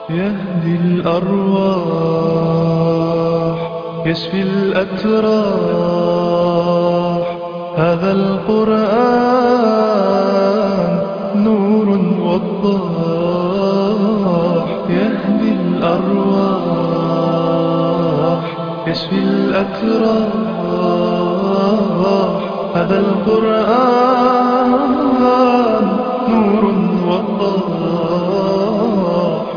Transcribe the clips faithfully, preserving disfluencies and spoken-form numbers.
يهدي الأرواح يشفي الأتراح. هذا القرآن نور وضاح. يهدي الأرواح يشفي الأتراح. هذا القرآن نور وضاح.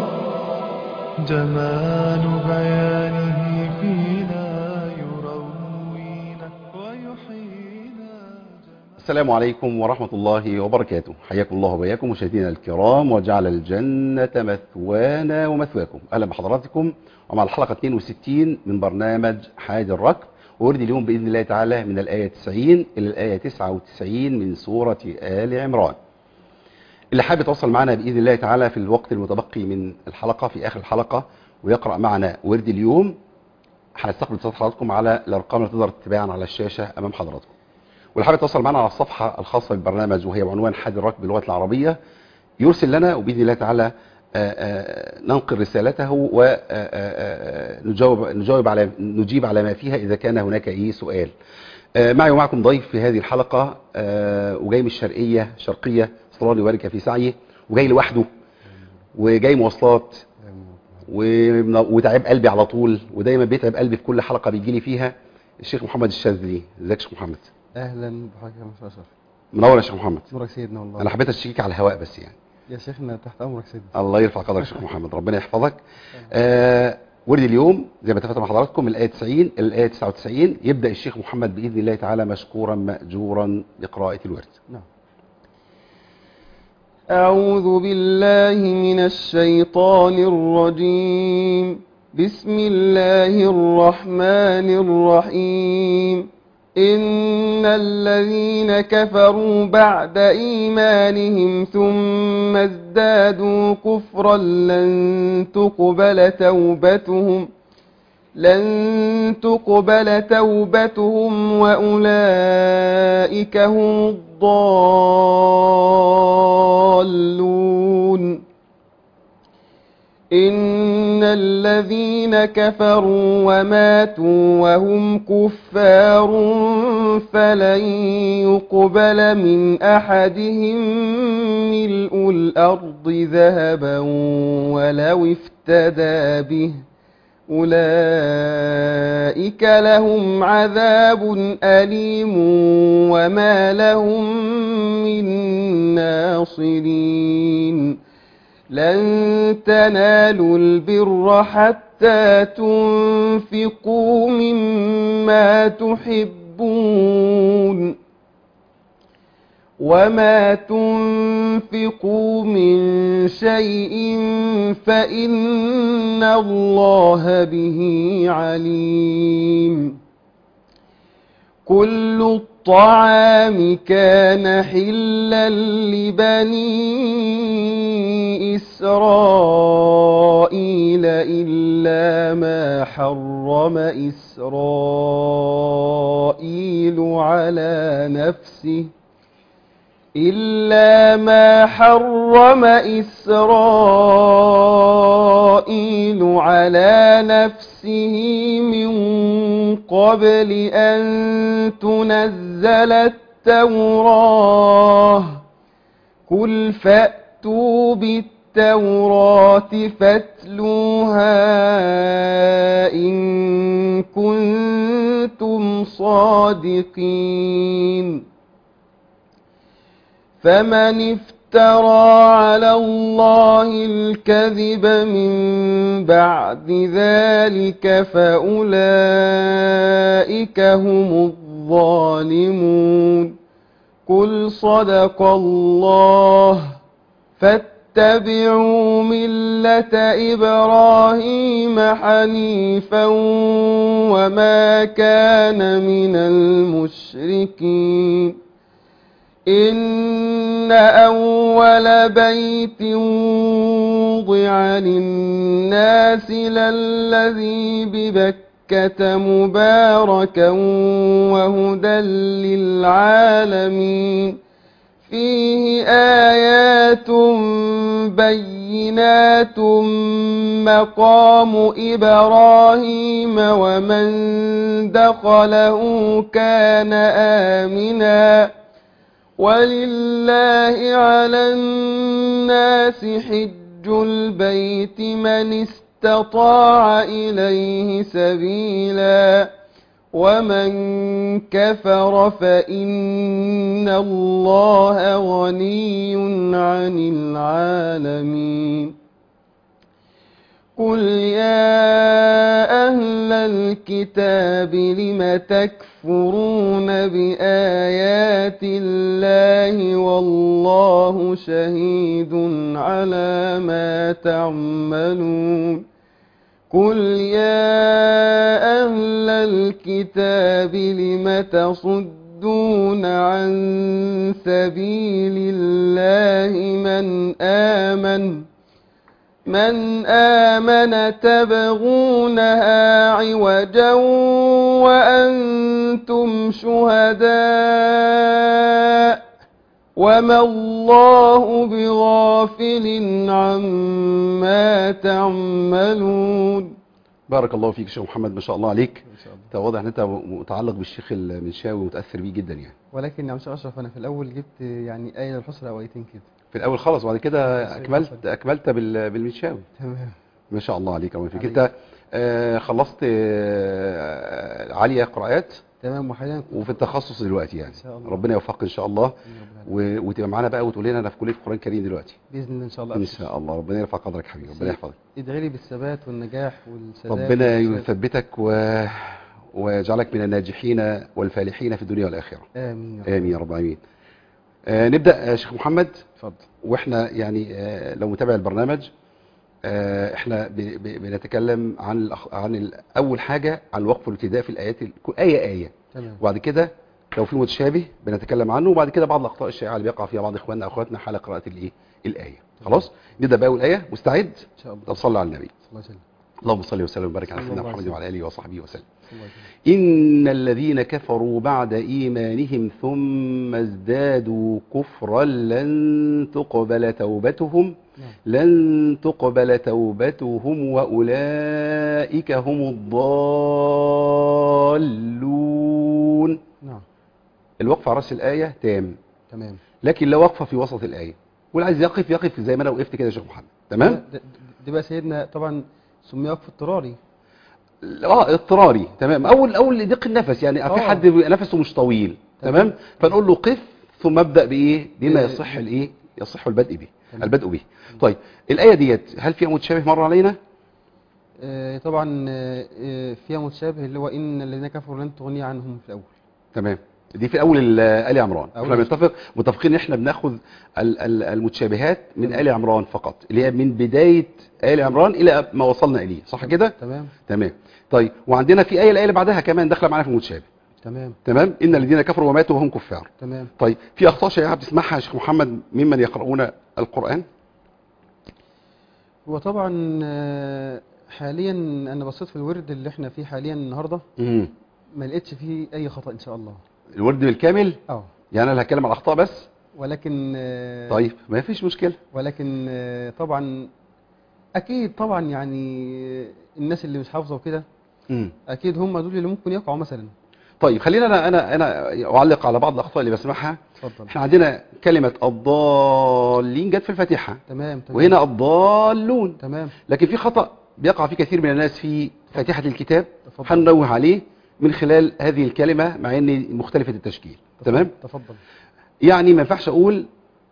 جمال بيانه فينا يروينا ويحيينا. السلام عليكم ورحمة الله وبركاته. حياكم الله وبياكم مشاهدينا الكرام، وجعل الجنة مثوانا ومثواكم. أهلا بحضراتكم ومع الحلقة اثنين وستين من برنامج حاد الركب، وورد اليوم بإذن الله تعالى من الآية تسعين إلى الآية تسعة وتسعين من سورة آل عمران. اللي حابب يتواصل معنا بإذن الله تعالى في الوقت المتبقي من الحلقة في آخر الحلقة ويقرأ معنا ورد اليوم، هنستقبل اتصالات حضراتكم على الأرقام اللي تقدر تتابعنا على الشاشة أمام حضراتكم. واللي حابب يتواصل معنا على الصفحة الخاصة بالبرنامج وهي بعنوان حاد الركب باللغة العربية يرسل لنا، وبإذن الله تعالى ننقل رسالته ونجاوب نجاوب على نجيب على ما فيها إذا كان هناك أي سؤال. معي ومعكم ضيف في هذه الحلقة وجاي من الشرقية شرقية، صلى الله وبارك في سعيه، وجاي لوحده وجاي مواصلات وتعب قلبي على طول، ودايما بيتعب قلبي في كل حلقة بيجي لي فيها. الشيخ محمد الشاذلي. ازيك يا شيخ محمد؟ اهلا بحضرتك يا مستر اشرف. منور يا شيخ محمد. نورك سيدنا والله. انا حبيت اشتكيك على الهواء بس يعني. يا شيخنا تحت امرك سيدنا. الله يرفع قدرك يا شيخ محمد، ربنا يحفظك. آه ورد اليوم زي ما اتفقت مع حضراتكم من الآية تسعين إلى الآية تسعة وتسعين. يبدأ الشيخ محمد بإذن الله تعالى مشكورا مأجورا بقراءة الورد. نعم. أعوذ بالله من الشيطان الرجيم. بسم الله الرحمن الرحيم. إن الذين كفروا بعد إيمانهم ثم ازدادوا كفرا لن تقبل توبتهم لن تقبل توبتهم وأولئك هم الضالون. إن الذين كفروا وماتوا وهم كفار فلن يقبل من أحدهم ملء الأرض ذهبا ولو افتدى به أولئك لهم عذاب أليم وما لهم من ناصرين. لن تنالوا البر حتى تنفقوا مما تحبون وما تنفقوا من شيء فإن الله به عليم. كل الطعام كان حلا لبني إسرائيل إلا ما حرم إسرائيل على نفسه إلا ما حرم إسرائيل على نفسه من قبل أن تنزل التوراة. قل فأتوا بالتوراة فاتلوها إن كنتم صادقين. فمن افترى على الله الكذب من بعد ذلك فأولئك هم الظالمون. قل صدق الله فاتبعوا ملة إبراهيم حنيفا وما كان من المشركين. إن أول بيت وضع للناس للذي ببكة مباركا وهدى للعالمين فيه آيات بينات مقام إبراهيم ومن دخله كان آمنا ولله على الناس حج البيت من استطاع إليه سبيلا ومن كفر فإن الله غني عن العالمين قل يا أهل الكتاب لم تكفرون بآيات الله والله شهيد على ما تعملون قل يا أهل الكتاب لم تصدون عن سبيل الله من آمن من آمن تبغونها عوجا وأنتم شهداء وما الله بغافل عما تعملون. بارك الله فيك شيخ محمد، ما شاء الله عليك. انت واضح ان انت متعلق بالشيخ المنشاوي ومتاثر بيه جدا يعني. ولكن يا شيخ اشرف انا في الاول جبت يعني آية الحسرى او آيتين كده في الاول خالص، وبعد كده اكملت اكملت بال- بالمنشاوي. تمام. ما شاء الله عليك. الله فيك. عليك. انت آه، خلصت آه، عاليه قراءات تمام. وحاليا وفي التخصص دلوقتي يعني. إن شاء الله. ربنا يوفقك ان شاء الله، ربنا يبارك. و- وتبقى معانا بقى وتقول لنا انا في كليه القران الكريم دلوقتي باذن الله ان شاء الله. ان شاء الله. ربنا يرفع قدرك حبيبي، ربنا يحفظك. ادعي لي بالثبات والنجاح والسداد ربنا والرشاد. يثبتك و... ويجعلك من الناجحين والفالحين في الدنيا والاخره. امين يا رب. امين يا رب العالمين. آه نبدا يا شيخ محمد. اتفضل. واحنا يعني آه لو متابع البرنامج آه احنا ب... ب... بنتكلم عن الأخ... عن ال... اول حاجه عن الوقف والابتداء في الايات ال... ايه ايه، تمام. وبعد كده لو في متشابه بنتكلم عنه، وبعد كده بعض الاخطاء الشائعه اللي بيقع فيها بعض اخواننا واخواتنا حال قراءه الايه الايه. خلاص نبدا باول ايه. مستعد؟ ان شاء الله. طب صلى على النبي. صلى الله عليه وسلم. اللهم صل وسلم وبارك على صلى سيدنا الله عليه محمد وسلم. وعلى اله وصحبه وسلم. صلى الله عليه وسلم. إن الذين كفروا بعد إيمانهم ثم ازدادوا كفرا لن تقبل توبتهم نعم. لن تقبل توبتهم وأولئك هم الضالون. نعم. الوقف على رأس الآية تام، تمام. لكن لا وقفة في وسط الآية، واللي عايز يقف يقف زي ما أنا وقفت كده يا شيخ محمد. تمام؟ ده- ده- دي بقى سيدنا طبعا سمي وقف اضطراري. اه اضطراري. تمام. اول اول ضيق النفس يعني في آه. حد نفسه مش طويل. تمام. تمام. فنقول له قف ثم ابدا بايه بما ب- يصح الايه يصح البدء به تمام. البدء به. طيب الايه ديت هل فيها متشابه مر علينا؟ آه، طبعا آه، آه، فيها متشابه اللي هو ان الذين كفروا لن تغني عنهم في الاول. تمام. دي في اول ال- ال عمران. أول احنا آية. بنتفق متفقين ان احنا بناخذ ال- ال- المتشابهات من تمام. ال عمران فقط، اللي هي من بدايه ال عمران الى ما وصلنا اليه. صح كده؟ تمام. تمام. طيب وعندنا في ايه الايه اللي بعدها كمان داخله معانا في المتشابه. تمام. تمام. ان الذين كفروا وماتوا وهم كفار. تمام. طيب في اخطاء شائعه بتسمعها يا شيخ محمد ممن يقرؤون القران؟ هو طبعا آه، حاليا انا بصيت في الورد اللي احنا فيه حاليا النهارده امم ما لقيتش فيه اي خطأ ان شاء الله. الورد بالكامل؟ اه يعني انا اللي هتكلم على الاخطاء بس. ولكن آه، طيب ما فيش مشكله. ولكن آه، طبعا اكيد طبعا يعني الناس اللي مش حافظه وكده امم اكيد هم دول اللي ممكن يقعوا مثلا. طيب خلينا انا انا انا اعلق على بعض الاخطاء اللي بسمعها. اتفضل. احنا عندنا كلمه الضالين جت في الفاتحه، تمام. تمام. وهنا الضالون، تمام. لكن في خطا بيقع فيه كثير من الناس في فاتحه الكتاب تفضل. هننوه عليه من خلال هذه الكلمه مع ان مختلفه التشكيل. تمام. تفضل. يعني ما ينفعش اقول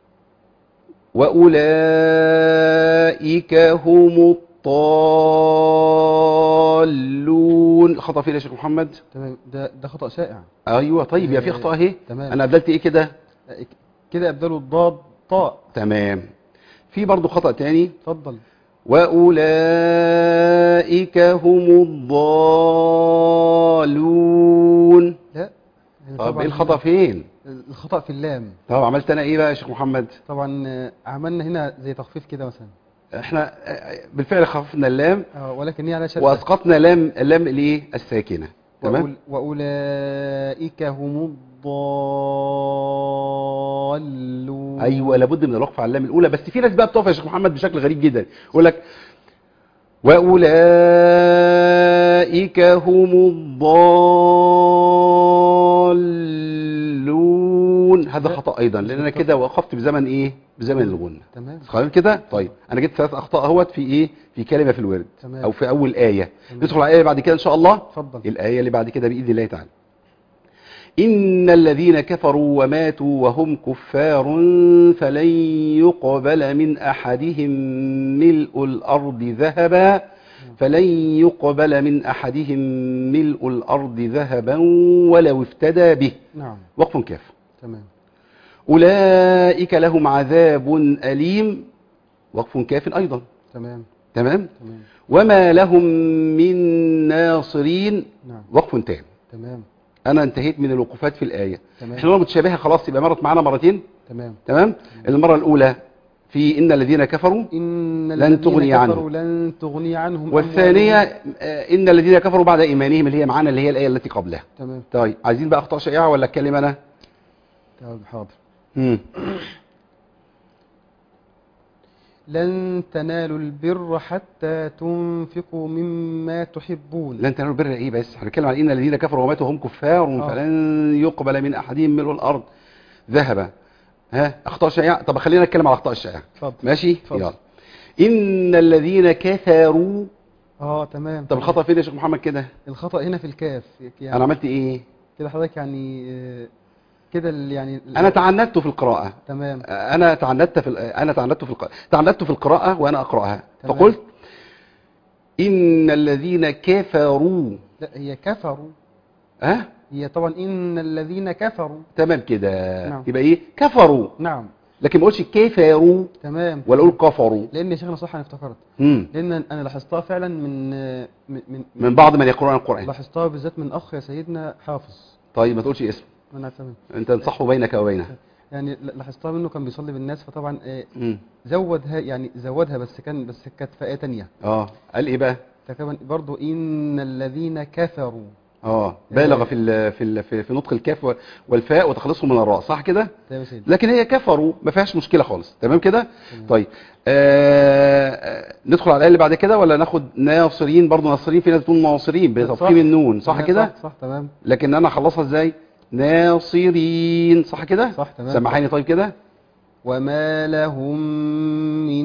واولئك هم الضالون. خطا فين يا شيخ محمد؟ تمام. ده ده خطأ شائع. ايوه. طيب يا في اخطاء اهي. تمام. انا ابدلت ايه كده؟ آه، كده ابدلوا الضاد طاء. تمام. في برضو خطا تاني، اتفضل. واولئك هم الضالون. لا يعني طب طبعاً ايه الخطا فين؟ الخطأ في اللام. طب عملت انا ايه بقى يا شيخ محمد؟ طبعا آه، عملنا هنا زي تخفيف كده مثلا. احنا بالفعل خففنا اللام اه ولكن هي على شدة. واسقطنا لام اللام الايه الساكنه. تمام. وأول- وأولئك هم الضالون. ايوه لابد من الوقف على اللام الاولى. بس في ناس بقى بتقف يا شيخ محمد بشكل غريب جدا، يقول لك واولئك هم الضالون، هذا خطا ايضا، لان انا كده وقفت بزمن ايه؟ بزمن الغنه. تمام. خلاص كده. طيب انا جبت ثلاث اخطاء اهوت في ايه؟ في كلمه في الورد. تمام. او في اول ايه. تمام. ندخل على الايه اللي بعد كده ان شاء الله. اتفضل. الايه اللي بعد كده باذن الله تعالى. إن الذين كفروا وماتوا وهم كفار فلن يقبل من أحدهم ملء الأرض ذهبا فلن يقبل من أحدهم ملء الأرض ذهبا ولو افتدى به. نعم. وقف كاف. تمام. أولئك لهم عذاب أليم. وقف كاف أيضا. تمام. تمام. تمام. وما لهم من ناصرين. نعم. وقف تام. تمام. انا انتهيت من الوقوفات في الايه. تمام. احنا لو متشابهه خلاص يبقى مرت معانا مرتين. تمام. تمام. المره الاولى في ان الذين كفروا إن لن تغني كفروا عنهم. لن تغني عنهم والثانيه أموالهم. آه، ان الذين كفروا بعد ايمانهم، اللي هي معانا اللي هي الايه التي قبلها. تمام. طيب عايزين بقى اخطاء شائعه ولا اتكلم انا؟ طيب حاضر. امم لن تنالوا البر حتى تنفقوا مما تحبون. لن تنالوا البر ايه؟ بس احنا بنتكلم عن ان الذين كفروا وماتوا هم كفار آه. فلن يقبل من احدهم ملء الارض ذهبا. ها اخطاء شائعه. طب خلينا نتكلم على الاخطاء الشائعه. اتفضل. ماشي. اتفضل. يلا. ان الذين كفروا. اه تمام. طب الخطأ فين يا شيخ محمد كده؟ الخطأ هنا في الكاف يعني. انا عملت ايه؟ كده حضرتك يعني آه، كده ال- يعني انا تعنت في القراءة. تمام. انا تعنت في ال- انا تعنت في القراءة تعنت في القراءة وانا اقراها. تمام. فقلت ان الذين كفروا. لا هي كفروا. ها؟ هي طبعا ان الذين كفروا. تمام كده. نعم. يبقى ايه؟ كفروا. نعم. لكن ما اقولش كفروا تمام. ولا اقول كفروا. لان يا شيخنا صح انا افتكرت. امم لان انا لاحظتها فعلا من آه، من من, من بعض من يقرؤون القرآن. لاحظتها بالذات من اخ يا سيدنا حافظ. طيب ما تقولش اسم، انا تمام. انت تنصحه بينك وبينه. يعني ل- لاحظتها منه كان بيصلي بالناس فطبعا آه، امم زودها يعني زودها بس كان بس كانت في آية تانية. اه قال ايه بقى؟ فكمان برضو ان الذين كفروا. اه بالغ في ال في ال في, في نطق الكاف والفاء وتخلصهم من الراء، صح كده؟ تمام يا سيدي. لكن هي كفروا ما فيهاش مشكله خالص. تمام كده. تمام. طيب آه آه، ندخل على الايه اللي بعد كده ولا ناخد ناصرين؟ برضه ناصرين في ناس بتقول ناصرين بتفخيم النون، صح تمام، كده؟ صح, صح تمام. لكن انا اخلصها ازاي؟ ناصرين، صح كده؟ صح تمام. سمعيني طيب كده. وما لهم من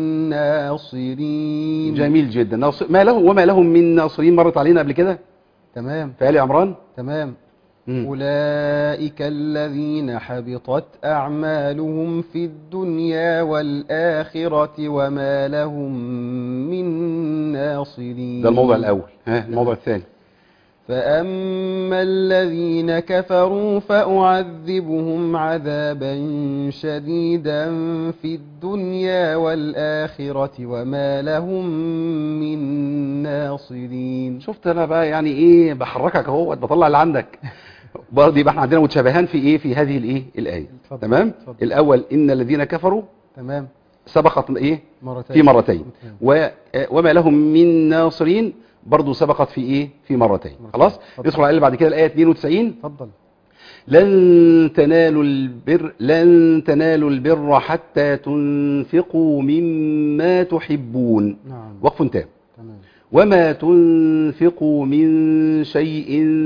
ناصرين. جميل جدا. ناصر ما لهم وما لهم من ناصرين مرت علينا قبل كده تمام. في آل عمران. تمام. مم. أولئك الذين حبطت أعمالهم في الدنيا والآخرة وما لهم من ناصرين. ده الموضوع الاول. ها الموضوع الثاني. فأما الذين كفروا فأعذبهم عذابا شديدا في الدنيا والآخرة وما لهم من ناصرين. شفت انا بقى يعني ايه بحركك اهو بطلع اللي عندك. برضه يبقى احنا عندنا متشابهان في ايه في هذه الايه الايه. اتفضل. تمام. اتفضل. الاول ان الذين كفروا تمام. سبقت ايه مرتين. في مرتين. تمام. و وما لهم من ناصرين برضه سبقت في ايه في مرتين. مرتين. خلاص. اتفضل. ندخل على اللي بعد كده الايه اثنين وتسعين. اتفضل. لن تنالوا البر لن تنالوا البر حتى تنفقوا مما تحبون. نعم. وقف تام. تمام. وما تنفقوا من شيء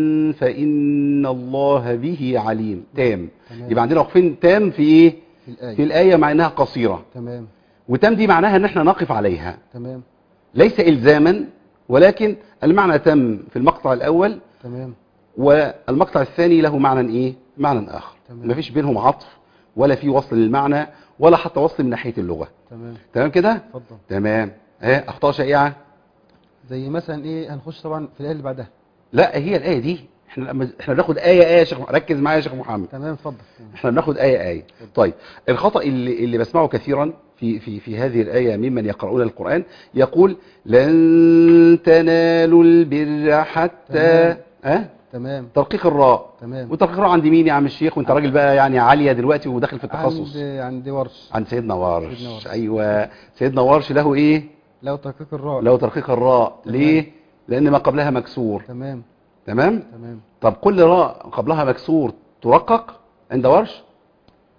فإن الله به عليم. تام. تمام. يبقى عندنا وقفين تام في ايه في الآية. في الآية مع انها قصيرة. تمام. وتام دي معناها ان احنا نقف عليها، تمام. ليس إلزاما، ولكن المعنى تم في المقطع الأول تمام. والمقطع الثاني له معنى ايه معنى آخر. تمام. مفيش بينهم عطف ولا في وصل للمعنى ولا حتى وصل من ناحية اللغة. تمام. تمام كده. اتفضل. تمام. ها اخطاء شائعة. زي مثلا ايه هنخش طبعا في الآية اللي بعدها. لا هي الآية دي احنا لما- احنا بناخد آية آية يا شيخ محمد. ركز معايا يا شيخ محمد. تمام. اتفضل. احنا بناخد آية آية. طيب الخطأ اللي اللي بسمعه كثيرا في في في هذه الآية ممن يقرؤون القرآن يقول لن تنالوا البر حتى ها تمام. ترقيق الراء. تمام. وترقيق الراء عند مين يا عم الشيخ وانت راجل بقى يعني عالية دلوقتي وداخل في التخصص؟ عند عند ورش. عند سيدنا ورش. سيدنا ورش. ايوه سيدنا ورش له ايه لو ترقيق الراء. له ترقيق الراء. تمام. ليه؟ لان ما قبلها مكسور. تمام. تمام. تمام. طب كل راء قبلها مكسور ترقق عند ورش؟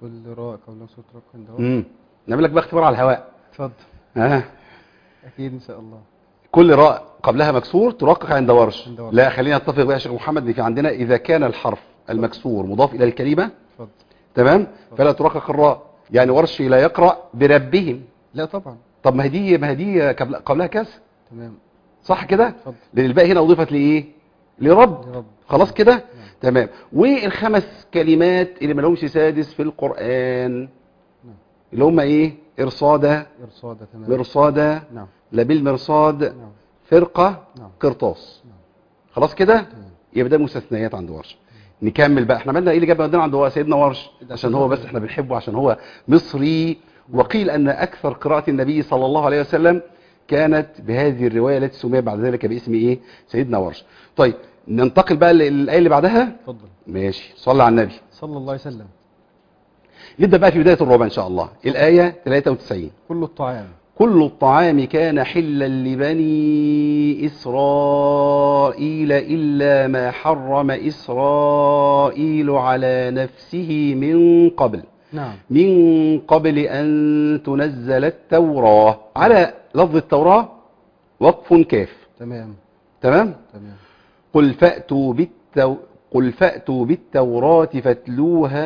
كل راء قبل صوت رق عند ورش. امم نعمل لك بقى اختبار على الهواء. اتفضل. ها اكيد ان شاء الله. كل راء قبلها مكسور ترقق عند ورش. عند ورش. لا خلينا نتفق بقى يا شيخ محمد ان في عندنا اذا كان الحرف المكسور مضاف الى الكلمه اتفضل. تمام فلا ترقق الراء، يعني ورش لا يقرأ بربهم. لا طبعا. طب ما هي دي ما هي دي قبل قبلها كسر تمام. صح كده؟ اتفضل. لان الباء هنا اضيفت لايه؟ لرب. لرب. خلاص كده؟ نعم. تمام. والخمس كلمات اللي ما لهمش سادس في القرآن نعم. اللي هم ايه؟ ارصاده، ارصاده. تمام. مرصاده، نعم. لبيل مرصاد، نعم. فرقه، نعم. قرطاس. نعم. خلاص كده؟ تمام. يبقى ده مستثنيات عند ورش. نكمل بقى، احنا عملنا ايه اللي جاب عندنا عند سيدنا ورش؟ عشان هو بس احنا بنحبه عشان هو مصري. وقيل ان اكثر قراءة النبي صلى الله عليه وسلم كانت بهذه الرواية التي سميت بعد ذلك باسم ايه؟ سيدنا ورش. طيب ننتقل بقى للآية اللي بعدها. اتفضل. ماشي صلى على النبي. صلى الله عليه وسلم. نبدأ بقى في بداية الربع ان شاء الله. الآية ثلاثة وتسعين. كل الطعام. كل الطعام كان حلا لبني إسرائيل إلا ما حرم إسرائيل على نفسه من قبل نعم. من قبل أن تنزل التوراة. على لفظ التوراة وقف كاف. تمام. تمام. تمام. قل فأتوا بالتو قل فأتوا بالتوراة فاتلوها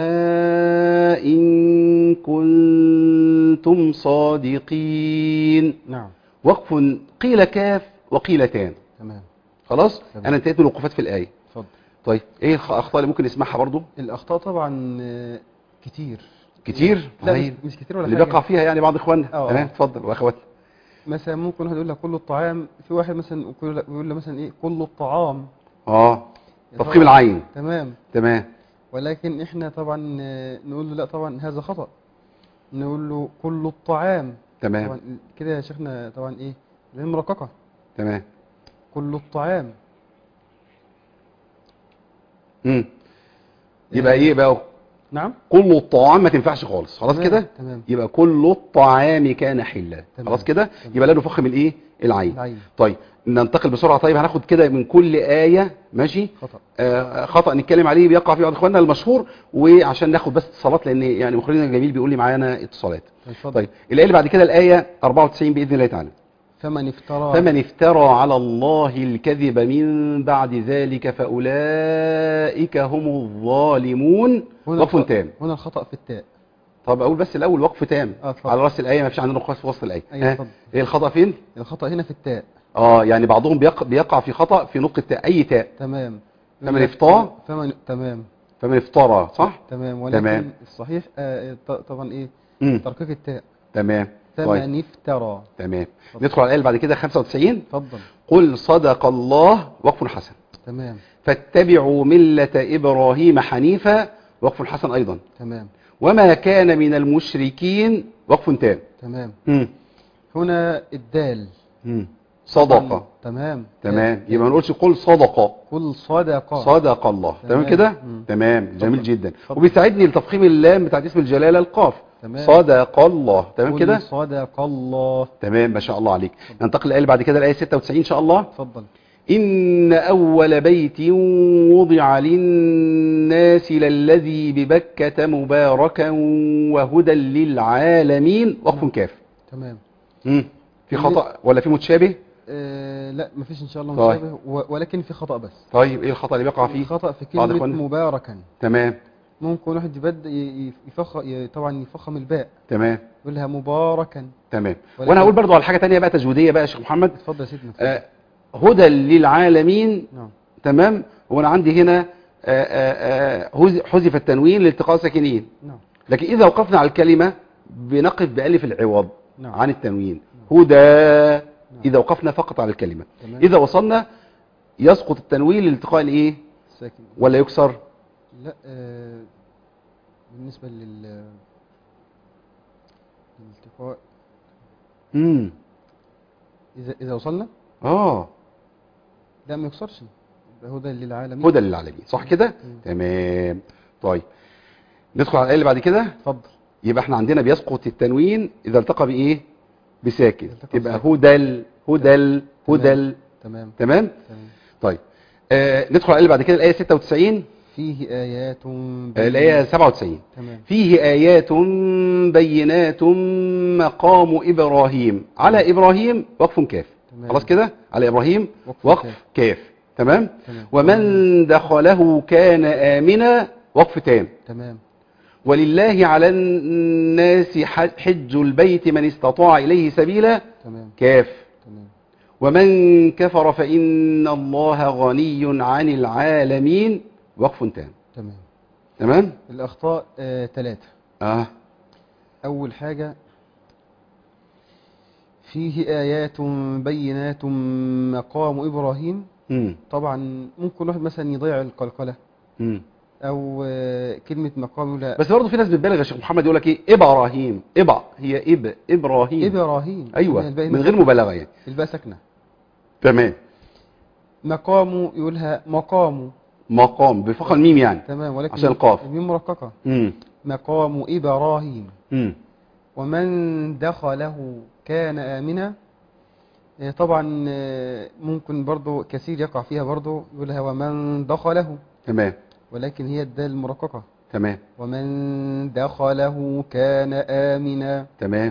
إن كنتم صادقين. نعم. وقف قيل كاف وقيل تام. تمام. خلاص. تمام. أنا انتهيت من الوقوفات في الآية. اتفضل. طيب إيه الأخطاء اللي ممكن نسمعها برضو؟ الاخطاء طبعا آه، كتير كتير؟ لا مش, طيب. مش كتير ولا اللي حاجه. بيقع فيها يعني بعض إخواننا. اه. تمام اتفضل وأخواتنا. مثلا ممكن واحد يقول لك كل الطعام، في واحد مثلا يقول لك يقول له مثلا ايه كل الطعام. اه يا تفخيم طبعا. العين. تمام. تمام. ولكن احنا طبعا آه، نقول له لا طبعا هذا خطأ، نقول له كل الطعام. تمام. طبعا كده يا شيخنا طبعا ايه زي المرققه. تمام. كل الطعام. امم يبقى ايه بقى؟ نعم. كل الطعام ما تنفعش خالص. خلاص تمام. كده. تمام. يبقى كل الطعام كان حلا. تمام. خلاص كده. تمام. يبقى لا نفخم الايه؟ العين. العين. طيب ننتقل بسرعه. طيب هناخد كده من كل آية ماشي. خطأ. آه خطأ نتكلم عليه بيقع فيه بعض اخواننا المشهور، وعشان ناخد بس اتصالات لان يعني مخرجنا الجميل بيقول لي معانا اتصالات. اتفضل. طيب الآية اللي بعد كده الآية أربعة وتسعين بإذن الله تعالى. فمن افترى فمن افترى على الله الكذب من بعد ذلك فأولئك هم الظالمون. هنا وقف الخطأ- تام. هنا الخطأ في التاء. طب اقول بس الاول وقف تام اه اتفضل. على راس الايه، ما فيش عندنا وقف في وسط الايه. أيوة، ها؟ اتفضل. ايه الخطا فين؟ الخطأ هنا في التاء. اه يعني بعضهم بيقع, بيقع في خطا في نطق التاء، اي تاء. تمام. فمن افترى. فمن تمام. فمن افترى صح. تمام. ولكن تمام. الصحيح آه ط- طبعا ايه امم ترقيق التاء. تمام. طيب فمن افترى. تمام. اتفضل. ندخل على الايه اللي بعد كده خمسة وتسعين. اتفضل. قل صدق الله وقف حسن تمام. فاتبعوا ملة ابراهيم حنيفا. وقف حسن ايضا. تمام. وما كان من المشركين. وقف تام. تمام. امم هنا الدال. امم صدق. تمام. تمام. يبقى ما نقولش قل صدق. كل صدق. صدق الله. تمام تمام. كده. مم. تمام جميل اتفضل. جدا. اتفضل. وبيساعدني لتفخيم اللام بتاعت اسم الجلاله القاف. تمام. صدق الله. تمام كل كده. صدق الله. تمام ما شاء الله عليك. ننتقل للآية اللي بعد كده الآية ستة وتسعين إن شاء الله. اتفضل. إن أول بيت وضع للناس للذي ببكة مباركا وهدى للعالمين. وقف نعم. كاف. تمام. مم. في خطأ ولا في متشابه؟ آه لا مفيش ان شاء الله طيب. مشابه و- ولكن في خطأ بس. طيب إيه الخطأ اللي بيقع فيه؟ خطأ في بعض كلمة إخواننا. مباركا. تمام. ممكن واحد يبدأ يفخ ي- طبعا يفخم الباء تمام. يقول لها مباركا. تمام. ولكن- وأنا هقول برضو على حاجة تانية بقى تجويدية بقى يا شيخ محمد. اتفضل يا سيدنا. آه هدى للعالمين. نعم. تمام. وانا عندي هنا آه، آه، آه، هز- حذف التنوين لالتقاء ساكنين. نعم. لكن اذا وقفنا على الكلمه بنقف بالف العوض نعم. عن التنوين. هدى اذا وقفنا فقط على الكلمه. تمام. اذا وصلنا يسقط التنوين لالتقاء الايه ساكن. ولا يكسر؟ لا آه بالنسبة لل للالتقاء امم إذا إذا وصلنا اه لا ما يكسرش. يبقى هدى للعالمين. هدى للعالمين صح كده. مم. تمام. طيب ندخل على الايه اللي بعد كده. اتفضل. يبقى احنا عندنا بيسقط التنوين اذا التقى بايه بساكن. التقى يبقى بساكن. هدل هدل هدل. تمام. تمام. تمام. طيب آه ندخل على اللي بعد كده الآية ستة وتسعين. فيه آيات آه، الآية سبعة وتسعين. تمام. فيه آيات بينات مقام إبراهيم. على إبراهيم وقف كاف. تمام. خلاص كده، على إبراهيم وقف وقف كاف. كاف. تمام. تمام. ومن دخله كان آمنا وقف تام. تمام. ولله على الناس حج البيت من استطاع إليه سبيلا تمام. كاف. تمام. ومن كفر فإن الله غني عن العالمين وقف تام. تمام. تمام. الأخطاء آه ثلاثة. اه أول حاجة فيه آيات بينات مقام إبراهيم. امم طبعا ممكن واحد مثلا يضيع القلقلة امم أو آه كلمة مقام لا. بس برضه في ناس بتبالغ يا شيخ محمد، يقول لك ايه ابراهيم، ابع هي اب ابراهيم. إبراهيم ايوه الباء من هنا غير ساكنة. مبالغه يعني. الباء ساكنة. تمام. مقام يقولها مقام. مقام بفخر الميم يعني. تمام. ولكن عشان القاف. الميم مرققة. امم مقام إبراهيم. امم ومن دخله كان آمنا. آه، طبعا آه، ممكن برضو كثير يقع فيها برضو يقولها ومن دخله، تمام. ولكن هي الدال المرققة. تمام. ومن دخله كان آمنا. تمام.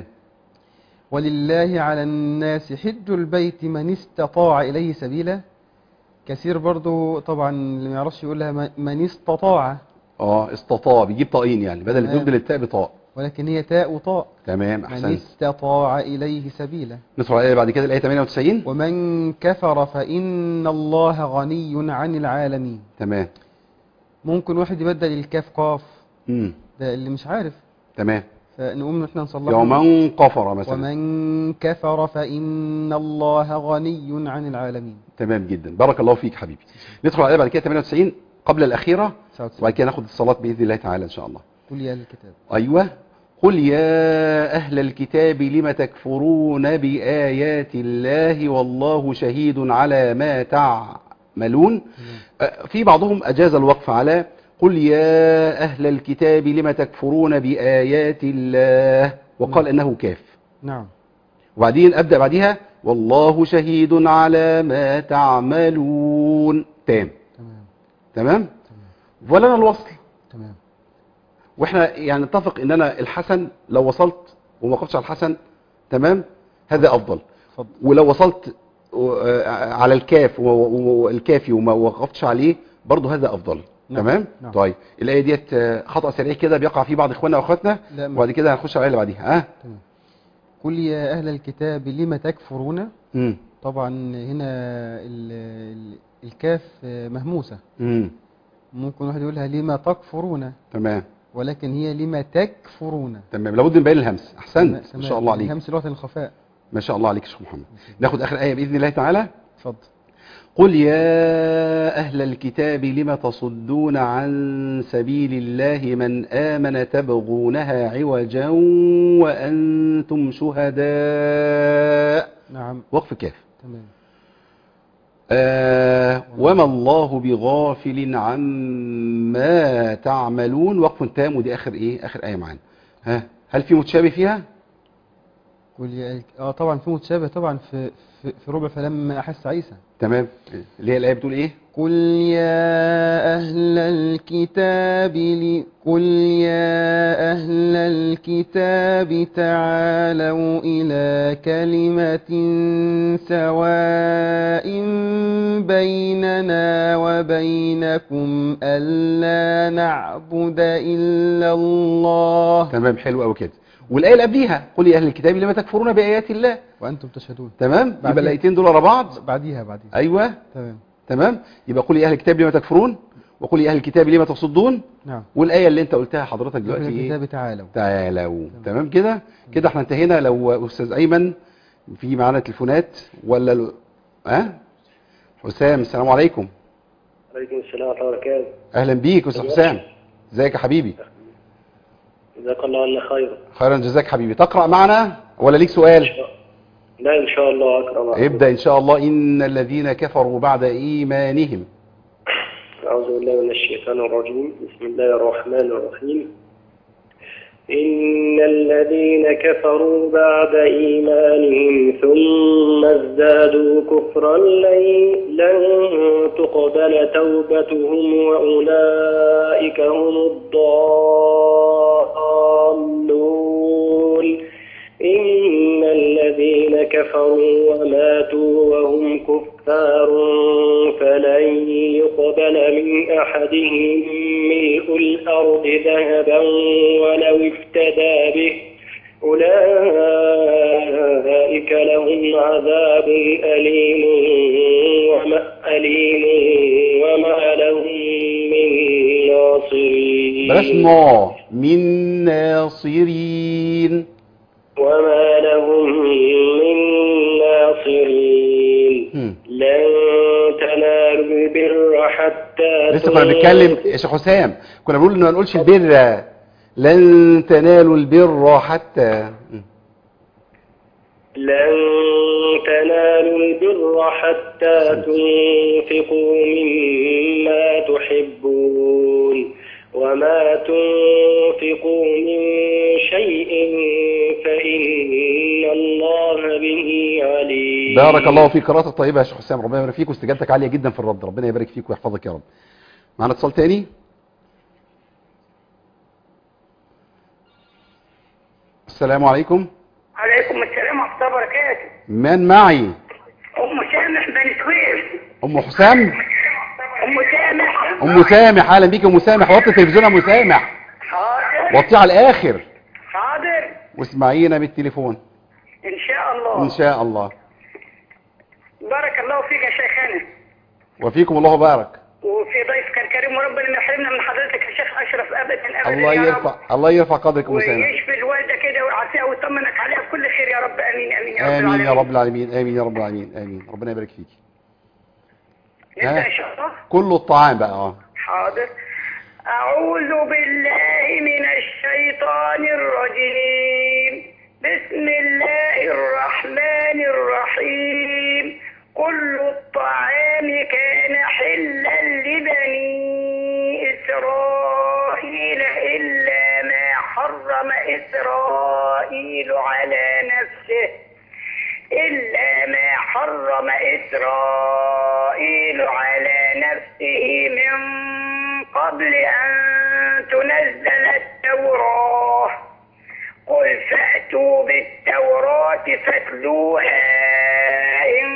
ولله على الناس حج البيت من استطاع إليه سبيلا. كثير برضو طبعا اللي ما يعرفش يقولها م- من استطاع، اه استطاع بيجيب طاقين يعني، بدل تمام. يبدل التاء بطاء. ولكن هي تاء وطاء. تمام من احسنت. استطاع إليه سبيلا. ندخل على الآية بعد كده، الآية ثمانية وتسعين. ومن كفر فإن الله غني عن العالمين. تمام. ممكن واحد يبدل الكاف قاف، امم ده اللي مش عارف، تمام. فنقوم احنا نصلحه. يوم كفر مثلا. ومن كفر فإن الله غني عن العالمين. تمام جدا، بارك الله فيك حبيبي. ندخل على الآية بعد كده ثمانية وتسعين قبل الأخيرة، تسعة وتسعين. وبعد كده ناخد الصلاة بإذن الله تعالى إن شاء الله. قل يا أهل الكتاب. أيوة. قل يا أهل الكتاب لم تكفرون بآيات الله والله شهيد على ما تعملون. آه، في بعضهم أجاز الوقف على قل يا أهل الكتاب لم تكفرون بآيات الله، وقال إنه كاف. نعم. وبعدين أبدأ بعدها والله شهيد على ما تعملون تام. تمام. تمام. تمام. ولنا الوصل. تمام. واحنا يعني نتفق ان انا الحسن لو وصلت وما وقفتش على الحسن تمام هذا افضل. اتفضل. ولو وصلت آه، على الكاف و- و- والكافي وما وقفتش عليه برضه هذا افضل. نعم. تمام. نعم. طيب الايه ديت آه، خطأ سريع كده بيقع فيه بعض اخواننا واخواتنا، لا ما- وبعد كده هنخش على اللي بعديها. ها تمام. قل يا أهل الكتاب لم تكفرون. امم طبعا هنا ال ال الكاف مهموسة. امم ممكن واحد يقولها لما تكفرون، تمام. ولكن هي لما تكفرون. تمام لابد من بيان الهمس. احسنت ما تمام. شاء الله عليك. همس لغة الخفاء. ما شاء الله عليك يا شيخ محمد. ناخد اخر ايه باذن الله تعالى. اتفضل. قل يا أهل الكتاب لم تصدون عن سبيل الله من آمن تبغونها عوجا وأنتم شهداء. نعم. وقف كاف. تمام. آه وما الله بغافل عما تعملون. وقف تام، ودي آخر إيه آخر آية معانا. ها هل في متشابه فيها؟ قل يا أهل اه طبعا في متشابه طبعا في في, في ربع فلما أحس عيسى. تمام. اللي هي الآية بتقول إيه؟ قل يا أهل الكتاب ل... قل يا أهل الكتاب تعالوا إلى كلمة سواء بيننا وبينكم ألا نعبد إلا الله. تمام حلو قوي كده. والآية اللي قبليها قل يا أهل الكتاب لما تكفرون بآيات الله. وأنتم تشهدون. تمام. بعديها. يبقى الآيتين دول ورا بعض. بعديها بعديها. أيوة. تمام. تمام. يبقى قل يا أهل الكتاب لما تكفرون، وقل يا أهل الكتاب لما تصدون. نعم. والآية اللي أنت قلتها حضرتك أهل دلوقتي إيه؟ الكتاب تعالوا. تعالوا. تمام كده. كده احنا انتهينا. لو أستاذ أيمن في معانا تليفونات ولا ال... ها حسام السلام عليكم. عليكم السلام ورحمة الله وبركاته. أهلا بيك أستاذ حسام. ازيك يا حبيبي؟ جزاك الله عنا خيرا. خيرا جزاك حبيبي. تقرأ معنا ولا ليك سؤال؟ لا إن شاء الله أكرم. ابدأ إن شاء الله. إن الذين كفروا بعد إيمانهم. أعوذ بالله من الشيطان الرجيم. بسم الله الرحمن الرحيم. إن الذين كفروا بعد إيمانهم ثم ازدادوا كفرا لن لن تقبل توبتهم وأولئك هم الضالون. إن الذين كفروا وماتوا وهم كفار فلن يقبل من أحدهم ملء الأرض ذهبا ولو افتدى به أولئك لهم عذاب أليم وما, أليم وما لهم من ناصرين. بلاش نا من ناصرين. وما لهم من ناصرين. هم. لن تنالوا البر حتى لسه كنا بنتكلم يا شيخ حسام، كنا بنقول انه ما نقولش البر، لن تنالوا البر حتى لن تنالوا البر حتى تنفقوا مما تحبون وما تنفقوا من شيء فإن الله به عليم. بارك الله فيك، قراءتك طيبة يا شيخ حسام، ربنا يبارك فيك، واستجابتك عالية جدا في الرد، ربنا يبارك فيك ويحفظك يا رب. معنا اتصال تاني. السلام عليكم. عليكم السلام ورحمة الله وبركاته. من معي؟ أم سامح بني سويف. أم حسام؟ أم سامح. أم سامح، أهلا بيك يا أم سامح، وطي التلفزيون يا أم سامح. حاضر. وطي على الآخر. حاضر. واسمعينا بالتليفون. إن شاء الله. إن شاء الله. بارك الله فيك يا شيخنا. وفيكم الله بارك. وفي ضيفك الكريم، وربنا ما يحرمنا من حضرتك يا شيخ أشرف أبدا أبدا. الله يرفع الله يرفع قدرك أم سامح. ويشفي الوالدة كده ويعافيها ويطمنك عليها بكل خير يا رب. آمين آمين يا رب آمين العالمين. يا رب العالمين، آمين يا رب العالمين، آمين. ربنا يبارك فيك. نبدأ إن شاء الله. كله الطعام بقى. اه حاضر. أعوذ بالله من الشيطان الرجيم. بسم الله الرحمن الرحيم. كل الطعام كان حلا لبني إسرائيل إلا ما حرم إسرائيل على نفسه إلا ما حرم إسرائيل على نفسه من قبل أن تنزل التوراة. قل فأتوا بالتوراة فاتلوها إن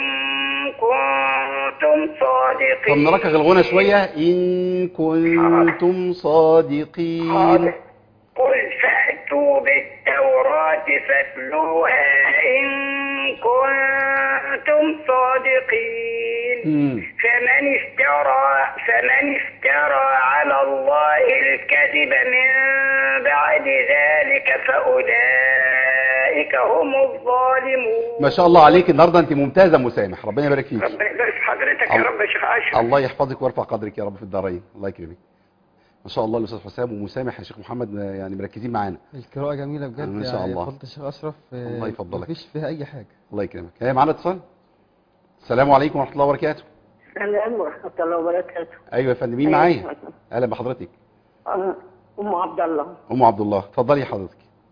كنتم صادقين. طب نركز الغنى شوية. إن كنتم صادقين. حاضر. قل فأتوا بالتوراة فاتلوها إن كنتم صادقين. مم. فمن افترى فمن افترى على الله الكذب من بعد ذلك فأولئك هم الظالمون. ما شاء الله عليك، النهارده انت ممتازه ام سامح، ربنا يبارك فيك. ربنا يبارك في حضرتك يا رب يا شيخ اشرف. الله يحفظك ويرفع قدرك يا رب في الدارين، الله يكرمك. ما شاء الله الاستاذ حسام ومسامح يا شيخ محمد يعني مركزين معانا. القراءة جميلة بجد ما شاء الله. فضل الشيخ أشرف. الله يفضلك. مفيش فيها أي حاجة. الله يكرمك. هي معانا اتصال. السلام عليكم ورحمه الله وبركاته. السلام ورحمة الله وبركاته. ايوه يا فندم، مين معايا؟ اهلا بحضرتك. أم عبد الله. ام عبد الله، اتفضلي حضرتك.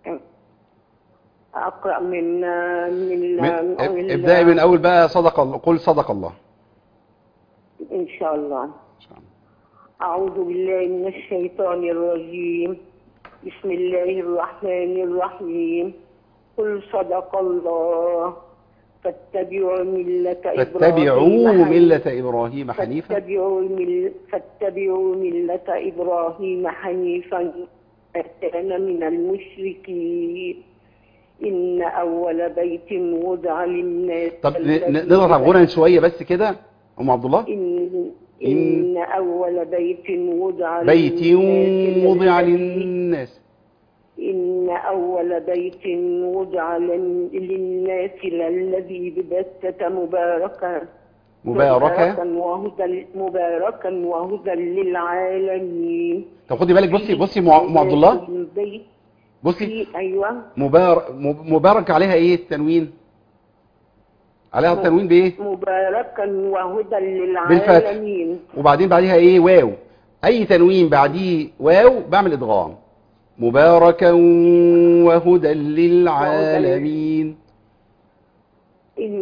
أقرأ من من, من ابدأي من اول بقى. صدق الله، قل صدق الله. إن شاء الله. ان شاء الله. أعوذ بالله من الشيطان الرجيم. بسم الله الرحمن الرحيم. قل صدق الله. فاتبعوا ملة فاتبعوا ملة إبراهيم حنيفا. فاتبعوا مل... فاتبعوا ملة إبراهيم حنيفا كان من المشركين. إن أول بيت وضع للناس. طب نضغط على الغنى شوية بس كده أم عبد الله. إن إن أول بيت وضع بيت وضع للناس. إن أول بيت وضع للناس للذي ببكة مباركا مباركا وهدى مباركا وهدى للعالمين. طب خدي بالك، بصي بصي ام عبد الله، بصي. ايوه. مبارك مبارك عليها ايه التنوين؟ عليها التنوين بايه؟ مباركا وهدى للعالمين بالفتح. وبعدين بعديها ايه؟ واو. اي تنوين بعديه واو بعمل ادغام. مباركا وهدى للعالمين. إن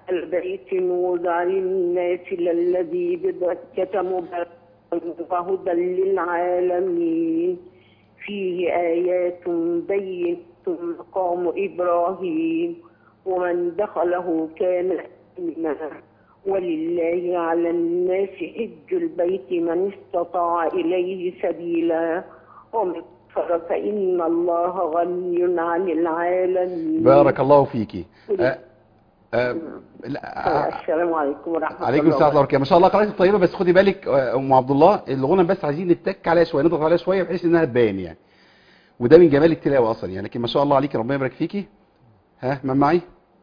البيت نوضع للناس للذي ببكة مباركا وهدى للعالمين فيه آيات بينات مقام إبراهيم ومن دخله كان آمنا ولله على الناس حج البيت من استطاع إليه سبيلا ومن كفر فإن الله غني عن العالمين. بارك الله فيكي. أه أه لا السلام عليكم ورحمة الله. عليكم السلام ورحمة الله. ما شاء الله قراءتك طيبة، بس خدي بالك ام عبد الله الغنى بس عايزين نتك عليها شويه، نضغط عليها شويه بحيث انها تبان يعني، وده من جمال التلاوه اصلا يعني. لكن ما شاء الله عليكي، ربنا يبارك فيكي. ها من معي؟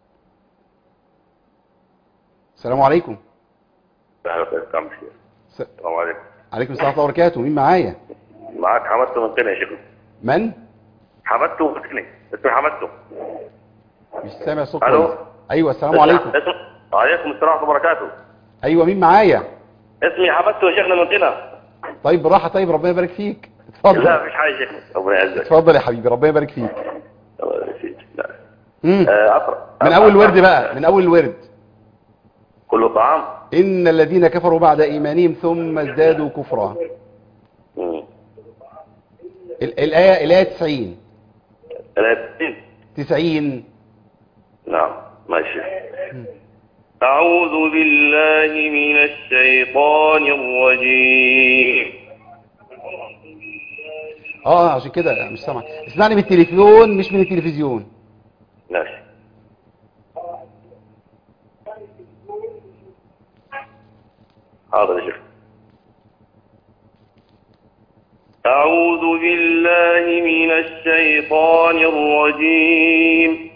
السلام عليكم. السلام عليكم. عليكم السلام ورحمة الله وبركاته. مين معايا؟ معاك حمدته من قنا يا شيخ. من؟ حمدته من قنا، اسمي حمدته. مش سامع صوت. الو. ايوه السلام عليكم. وعليكم السلام ورحمة الله وبركاته. ايوه مين معايا؟ اسمي حمدته يا شيخنا من قنا. طيب براحة. طيب ربنا يبارك فيك. اتفضل. لا مفيش حاجة يا شيخنا، ربنا يعزك. اتفضل يا حبيبي، ربنا يبارك فيك. الله يبارك فيك. لا. امم آه اقرا. من اول ورد بقى، من اول ورد. كله طعام. ان الذين كفروا بعد ايمانهم ثم ازدادوا كفرا. امم الآية الآية تسعين. الآية تسعين. نعم ماشي. أعوذ بالله من الشيطان الرجيم. اه عشان كده مش سامع. اسمعني من التليفون مش من التلفزيون. ماشي. حاضر يا شيخ. أعوذ بالله من الشيطان الرجيم.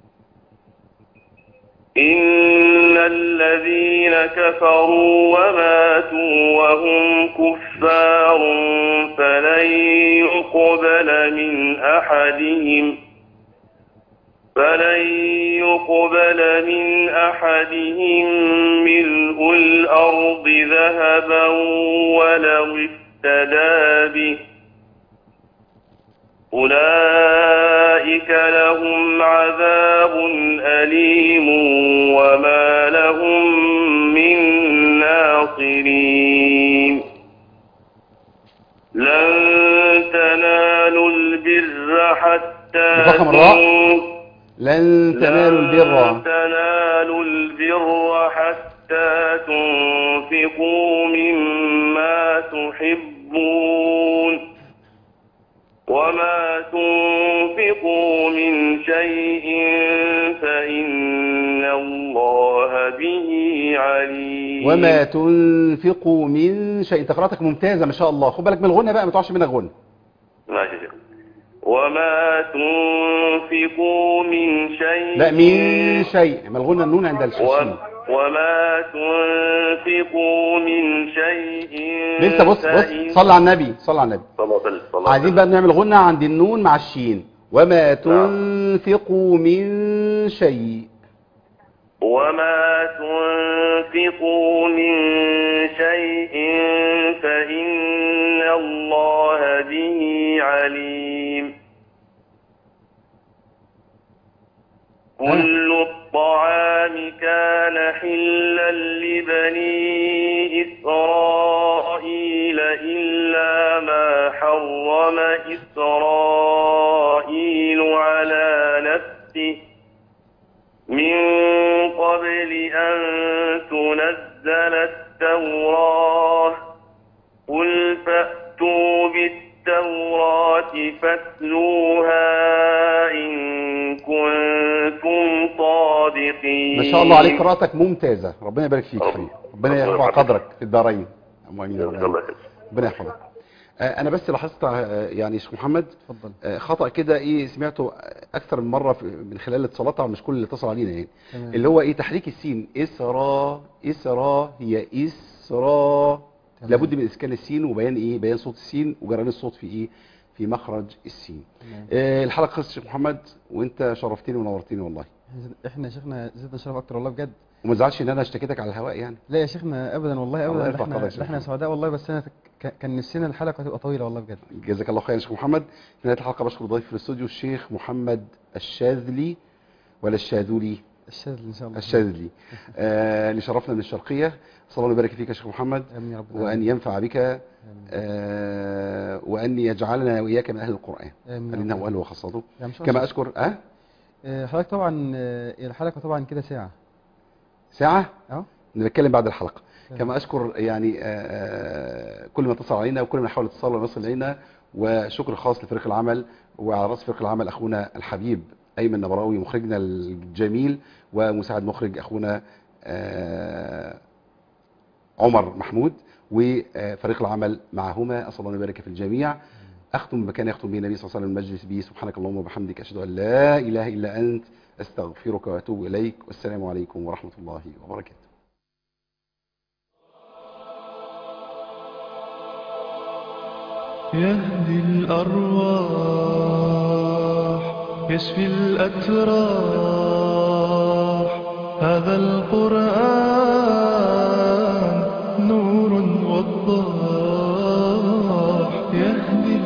إن الذين كفروا وماتوا وهم كفار فلن يقبل من أحدهم فلن يقبل من أحدهم ملء الأرض ذهبا ولو افتدى به أولئك لهم عذاب أليم وما لهم من ناصرين. لن تنالوا البر حتى لن تنالوا البر لن تنالوا البر حتى تنفقوا مما تحبون وما تنفقوا من شيء فإن الله به عليم. وما تنفقوا من شيء. انت قراءتك ممتازة ما شاء الله. خد بالك من الغنى بقى، ما تقعش منك غنى. ماشي يا شيخ. وما تنفقوا من شيء. لا من شيء، ما الغنى النون عند الشين. وما تنفقوا من شيء. لسه بص بص صلى على النبي، صلى على النبي. صلى الله عليه وسلم. عايزين بقى نعمل غنى عند النون مع الشين. وما تنفقوا من شيء. وما تنفقوا من شيء فإن الله به عليم. كل الطعام كان حلا لبني إسرائيل إلا ما حرم إسرائيل على نفسه من قبل أن تنزل التوراة. قل فأتوا بالتوراة فاتلوها إن كنتم صادقين. ما شاء الله عليك، قراءتك ممتازة. ربنا يبارك فيك حبيبي، ربنا يرفع قدرك في الدارين. ربنا يحفظك. انا بس لاحظت يعني شيخ محمد اتفضل. خطأ كده ايه سمعته اكثر من مرة من خلال الاتصالات، مش كل اللي اتصل علينا يعني. تمام. اللي هو ايه تحريك السين. اسرا اسرا هي اسرا. تمام. لابد من اسكان السين وبيان ايه بيان صوت السين وجران الصوت في ايه في مخرج السين. آه الحلقة خلصت شيخ محمد، وانت شرفتني ونورتني والله. احنا يا شيخنا زدنا شرف اكتر والله بجد. وما تزعلش ان انا اشتكيتك على الهواء يعني. لا يا شيخنا ابدا والله الله ابدا. يرفع احنا قدرك يا احنا شيخ. سعداء والله، بس انا ك- كان نفسنا الحلقه تبقى طويله والله بجد. جزاك الله خير يا شيخ محمد. في نهاية الحلقة بشكر ضيفي في الاستوديو الشيخ محمد الشاذلي ولا الشاذلي الشاذلي إن شاء الله. الشاذلي. آه اللي شرفنا من الشرقية، صلى الله ويبارك فيك يا شيخ محمد، آمين يا رب وأن العالمين. ينفع بك، آه وأن يجعلنا وإياك من أهل القرآن، آمين يا فإنه رب. أهله وخاصته. يعني مش كما عاوز- أشكر أه آه، حضرتك طبعا آه، الحلقة طبعا كده ساعة. ساعة اه نتكلم بعد الحلقة. تمام. كما أشكر يعني آه، آه، كل ما اتصل علينا وكل من حاول اتصال ويصل إلينا، وشكر خاص لفريق العمل، وعلى رأس فريق العمل أخونا الحبيب أيمن نبراوي مخرجنا الجميل، ومساعد مخرج أخونا آه، عمر محمود، وفريق العمل معهما. أسأل الله أن يبارك في الجميع. أختم بمكان يختم به النبي صلى الله عليه وسلم المجلس به. سبحانك اللهم وبحمدك، أشهد أن لا إله إلا أنت، أستغفرك وأتوب إليك، والسلام عليكم ورحمة الله وبركاته. يهدي الأرواح يشفي الأتراح، هذا القرآن نور وضاح. يهدي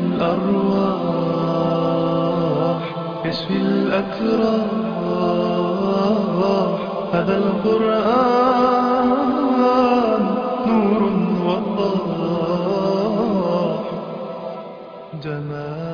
الأرواح يشفي الأتراح، هذا القرآن نور وضاح. جمال